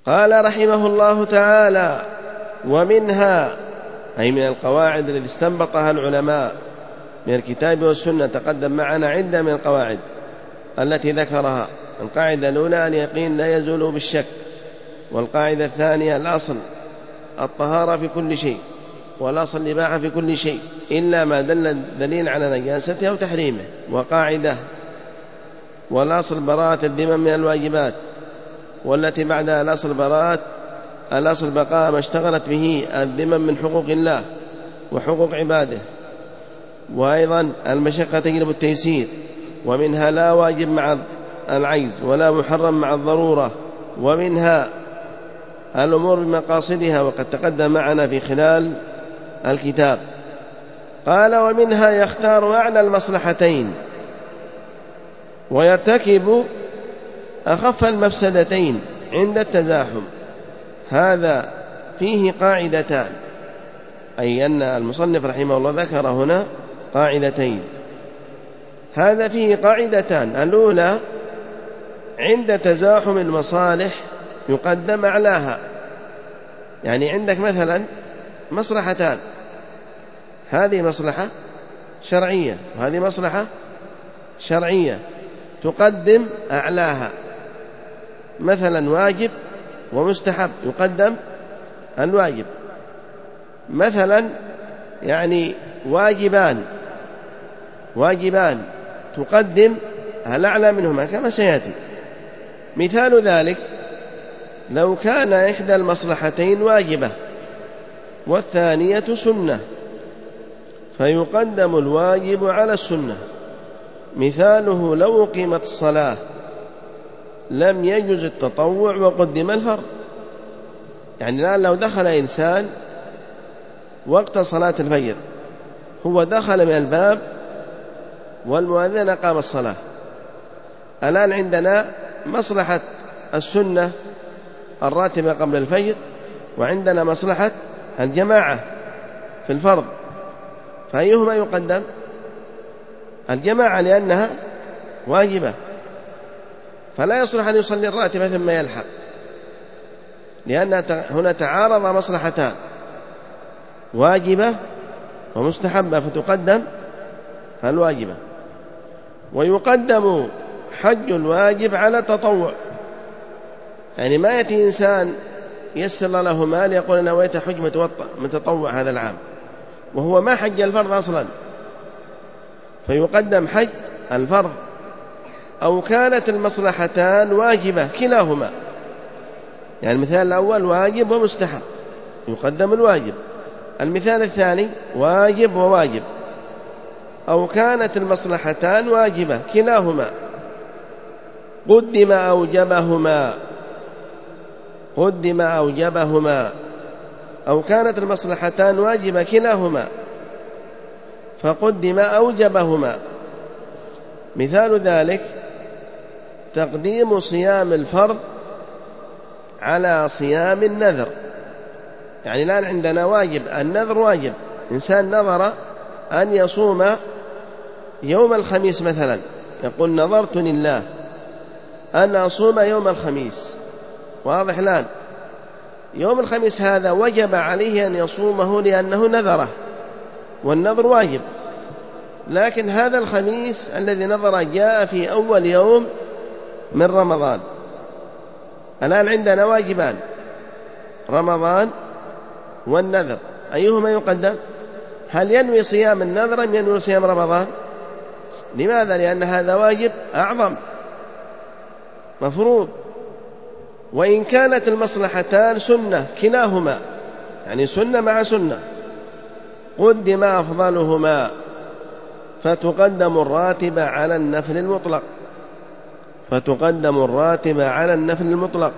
قال رحمه الله تعالى: ومنها، أي من القواعد التي استنبطها العلماء من الكتاب والسنة، تقدم معنا عدة من القواعد التي ذكرها. القاعدة الأولى: اليقين لا يزول بالشك. والقاعدة الثانية: الأصل الطهارة في كل شيء، والأصل الإباحة في كل شيء إلا ما دل الدليل على نجاسته أو تحريمه. وقاعدة: والأصل براءة الذمم من الواجبات. والتي بعدها: الأصل براءة، الأصل بقاء ما اشتغلت به الذمم من حقوق الله وحقوق عباده. وأيضا: المشقة تجلب التيسير. ومنها: لا واجب مع العجز ولا محرم مع الضرورة. ومنها الأمور بمقاصدها، وقد تقدم معنا في خلال الكتاب. قال: ومنها يختار أعلى المصلحتين ويرتكب أخف المفسدتين عند التزاحم. هذا فيه قاعدتان، أي أن المصنف رحمه الله ذكر هنا قاعدتين. هذا فيه قاعدتان: الأولى: عند تزاحم المصالح يقدم أعلاها. يعني عندك مثلا مصلحتان، هذه مصلحة شرعية وهذه مصلحة شرعية، تقدم أعلاها. مثلا واجب ومستحب، يقدم الواجب. مثلا يعني واجبان تقدم الأعلى منهما كما سيأتي. مثال ذلك: لو كان إحدى المصلحتين واجبة والثانية سنة فيقدم الواجب على السنة. مثاله: لو أقيمت الصلاة لم يجوز التطوع وقدم الفرض. يعني الآن لو دخل إنسان وقت صلاة الفجر، هو دخل من الباب والمؤذن أقام الصلاة. الآن عندنا مصلحة السنة الراتبة قبل الفجر، وعندنا مصلحة الجماعة في الفرض، فأيهما يقدم؟ الجماعة، لأنها واجبة، فلا يصلح أن يصلي الراتبة ثم يلحق، لأن هنا تعارض مصلحتان، واجبة ومستحبة، فتقدم الواجبة. ويقدم حج الواجب على التطوع. يعني ما يأتي إنسان يسر له مال يقول أنا نويت حج متطوع هذا العام، وهو ما حج الفرض أصلا، فيقدم حج الفرض. أو كانت المصلحتان واجبة كلاهما، يعني المثال الأول واجب ومستحب، يقدم الواجب. المثال الثاني واجب وواجب. أو كانت المصلحتان واجبة كلاهما قدم أوجبهما. أو كانت المصلحتان واجبة كلاهما فقدم أوجبهما. مثال ذلك: تقديم صيام الفرض على صيام النذر. يعني الآن عندنا واجب، النذر واجب. إنسان نظر أن يصوم يوم الخميس مثلا، يقول نظرت لله أن أصوم يوم الخميس. واضح الآن؟ يوم الخميس هذا وجب عليه أن يصومه لأنه نذره، والنذر واجب. لكن هذا الخميس الذي نظر جاء في أول يوم من رمضان. الآن عندنا واجبان، رمضان والنذر، أيهما يقدم؟ هل ينوي صيام النذر أم ينوي صيام رمضان؟ لماذا؟ لأن هذا واجب أعظم مفروض. وإن كانت المصلحتان سنة كلاهما، يعني سنة مع سنة، قدم أفضلهما فتقدم الراتبة على النفل المطلق.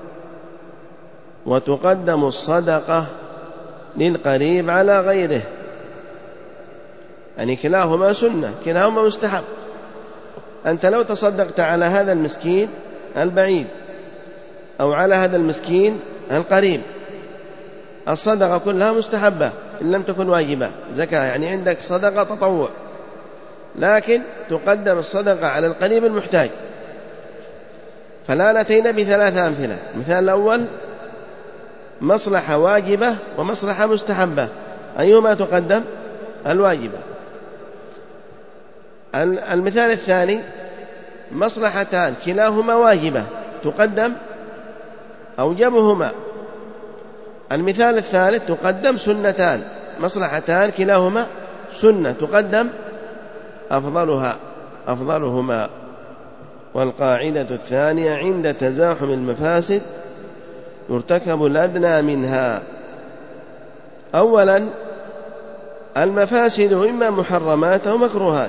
وتقدم الصدقة للقريب على غيره. يعني كلاهما سنة، كلاهما مستحب. أنت لو تصدقت على هذا المسكين البعيد أو على هذا المسكين القريب، الصدقة كلها مستحبة إن لم تكن واجبة، زكاة، يعني عندك صدقة تطوع، لكن تقدم الصدقة على القريب المحتاج. فالآن أتينا بثلاثة أمثلة. المثال الأول مصلحة واجبة ومصلحة مستحبة، أيهما تقدم؟ الواجبة. المثال الثاني مصلحتان كلاهما واجبة تقدم أوجبهما. المثال الثالث تقدم سنتان مصلحتان كلاهما سنة تقدم أفضلهما. والقاعدة الثانية عند تزاحم المفاسد يرتكب الأدنى منها. أولا المفاسد إما محرمات أو مكروهات.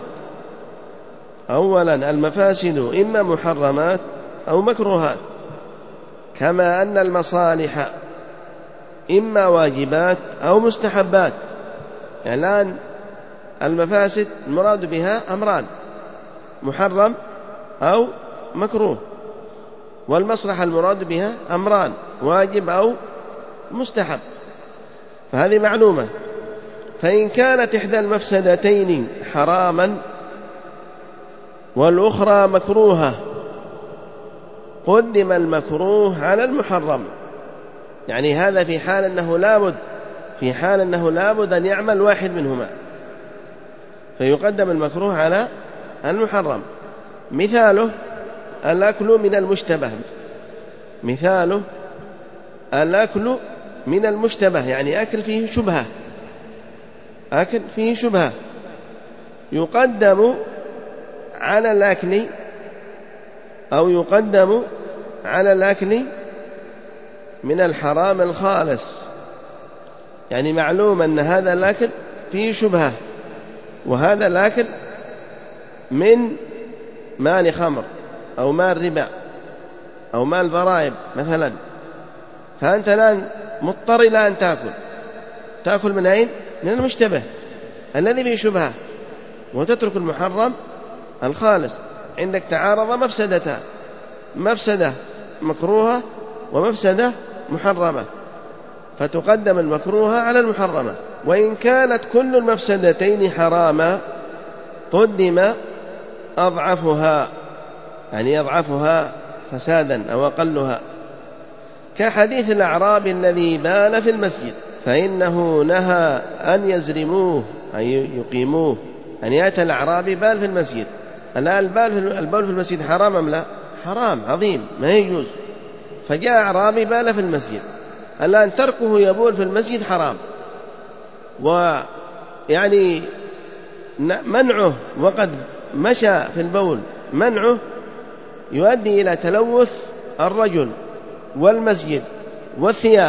كما أن المصالح إما واجبات أو مستحبات. يعني الآن المفاسد المراد بها أمران، محرم أو مكروه، والمصلحة المراد بها أمران، واجب أو مستحب. فهذه معلومة. فإن كانت إحدى المفسدتين حراما والأخرى مكروهة قدم المكروه على المحرم. يعني هذا في حال أنه لابد أن يعمل واحد منهما، فيقدم المكروه على المحرم. مثاله الأكل من المشتبه، يعني أكل فيه شبهة يقدم على الأكل من الحرام الخالص. يعني معلوم أن هذا الأكل فيه شبهة، وهذا الأكل من مال خمر أو مال ربا أو مال ضرائب مثلا، فأنت الآن مضطر إلى أن تأكل من أين؟ من المشتبه الذي فيه شبهة، وتترك المحرم الخالص. عندك تعارض مفسدتان، مفسدة مكروهة ومفسدة محرمة، فتقدم المكروهة على المحرمة. وإن كانت كل المفسدتين حراما قدم أضعفها، يعني أضعفها فسادا أو أقلها، كحديث الأعرابي الذي بال في المسجد، فإنه نهى أن يزرموه أي يقيموه. أن يأتي الأعرابي بال في المسجد. الآن البول في المسجد حرام أم لا؟ حرام عظيم، ما يجوز. فجاء أعرابي بال في المسجد، الآن تركه يبول في المسجد حرام، ويعني منعه وقد مشى في البول منعه يؤدي إلى تلوث الرجل والمسجد والثياب.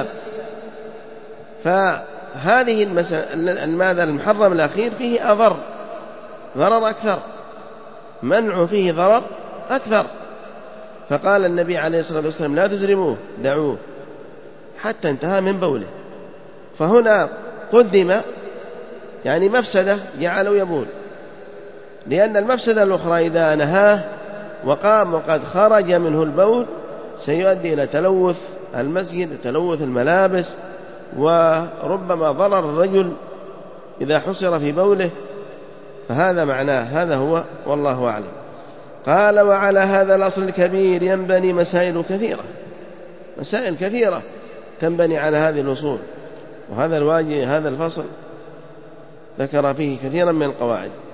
فهذه الماذا المحرم الأخير فيه ضرر أكثر، منعه فيه ضرر أكثر. فقال النبي عليه الصلاة والسلام لا تزرموه، دعوه حتى انتهى من بوله. فهنا قدم يعني مفسدة جعله يبول، لأن المفسدة الأخرى إذا نهاه وقام وقد خرج منه البول سيؤدي إلى تلوث المسجد وتلوث الملابس، وربما ضرر الرجل إذا حصر في بوله. فهذا معناه، هذا هو والله أعلم. قال وعلى هذا الأصل الكبير ينبني مسائل كثيرة تنبني على هذه الأصول. وهذا الفصل ذكر فيه كثيرا من القواعد.